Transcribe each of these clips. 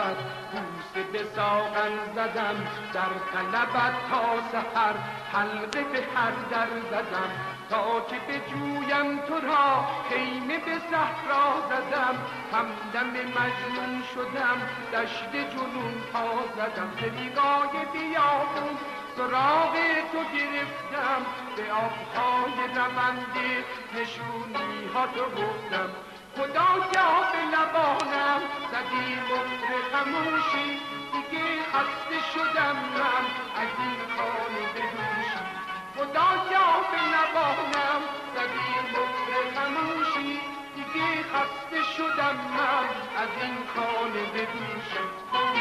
لبت بوسه به ساغر زدم، در طلبت تا سحر حلقه به هر در زدم، تا که به جویم تو را خیمه به صحرا زدم، همدم مجنون شدم دشت جنون پا زدم، طریقای بیابون سراغ تو گرفتم، به آبهای رونده نشونی ها تو گفتم، خدایا به لبانم زدی مهر خموشی، دیگه خسته شدم من از این خانه بدوشی، خدایا به لبانم زدی مهر خموشی، دیگه خسته شدم من از این خانه بدوشی.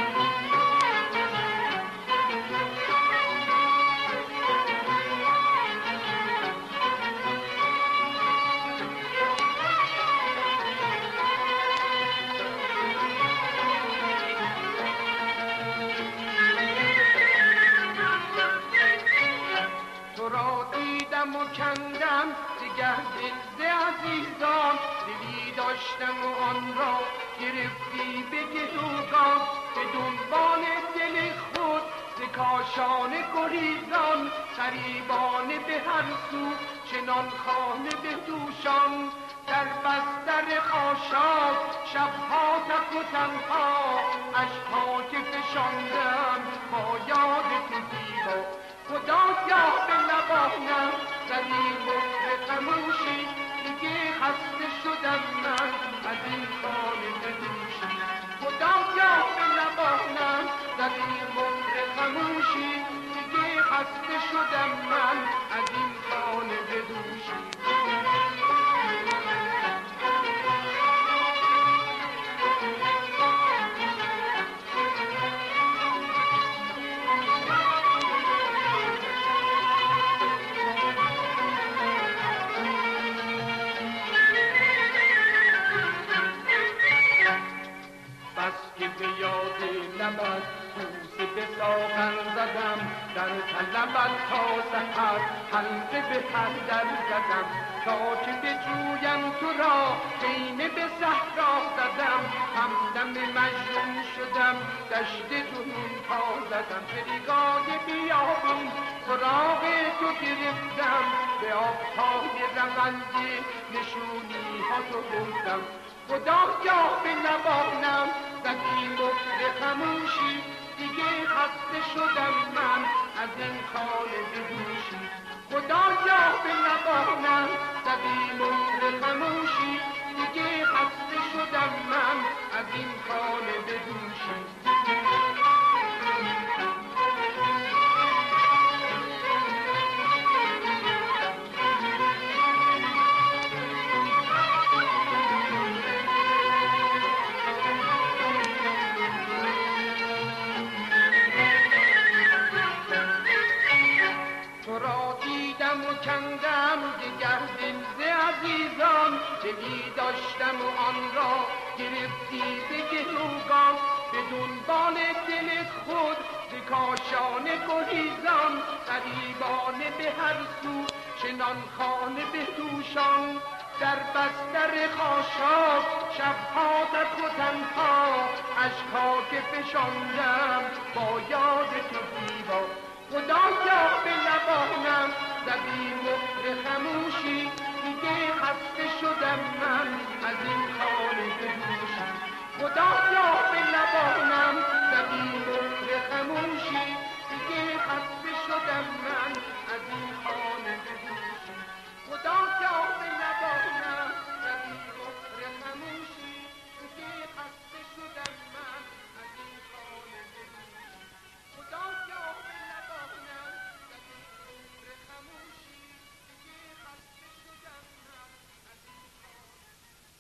و کندم دیگر دل ز عزیزان، دلی داشتم و آن را گرفتی به گروگان، به دنبال دل خود ز کاشانه گریزان، غریبانه به هر سو چنان خانه به دوشان، در بستر خاشاک شبها تک و تنها، عشقها که فشاندم با یاد تو زیبا، خدایا به لبانم زدی مهر خموشی، دیگه خسته شدم من از این خانه بدوشی، خدایا به لبانم زدی مهر خموشی، دیگه خسته شدم من از این خانه بدوشی. بوسه به ساغر زدم، در طلبت تا سحر حلقه به هر در زدم، تا که به جویم تو را خیمه به صحرا زدم، همدم مجنون شدم دشت جنون پا زدم، طریقای بیابون سراغ تو گرفتم، به آبهای رونده نشونی ها تو بردم، خدایا به لبانم زدی مهر خموشی، دیگه خسته شدم من از این خانه بدوشی، خدایا به لبانم زدی مهر خموشی، دیگه خسته شدم من از این خانه بدوشی. کندم دیگر دل ز عزیزان، دلی داشتم و آن را گرفتی به گروگان، به دنبال دل خود ز کاشانه گریزان، غریبانه به هر سو چنان خانه به دوشان، در بستر خاشاک شبها تک و تنها، عشقها که فشاندم با